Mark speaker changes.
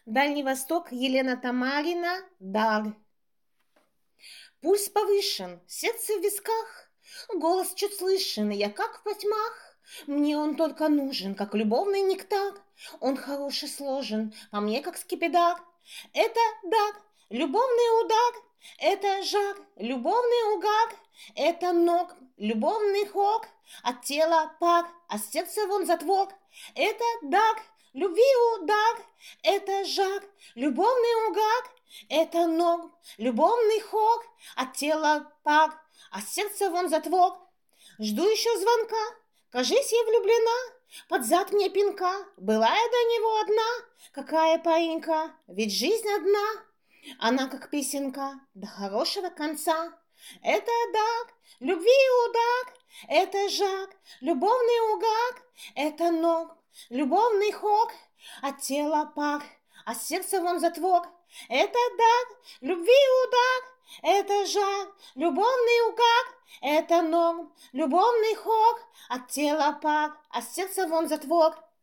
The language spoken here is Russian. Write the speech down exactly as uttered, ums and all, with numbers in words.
Speaker 1: Дальний Восток, Елена Тамарина, дар. Пульс повышен, сердце в висках, голос чуть слышен, я как в потьмах. Мне он только нужен, как любовный нектар. Он хороший сложен, по мне как скипидар. Это дар, любовный удар, это жар, любовный угар, это ног, любовный хор, от тела пар, а сердце вон затвор. Это дар, любви удар, это жар, любовный угар, это ног, любовный хор, от тела пар, а сердце вон затвор. Жду еще звонка, кажись, я влюблена, под зад мне пинка, была я до него одна. Какая паренька, ведь жизнь одна, она как песенка до хорошего конца. Это дар, любви удар, это жар, любовный угар, это ног, любовный хор, от тела пар, а сердце вон затвор. Это дар, любви удар, это жар, любовный угар, это ног, любовный хор, от тела пар, а сердце вон затвор.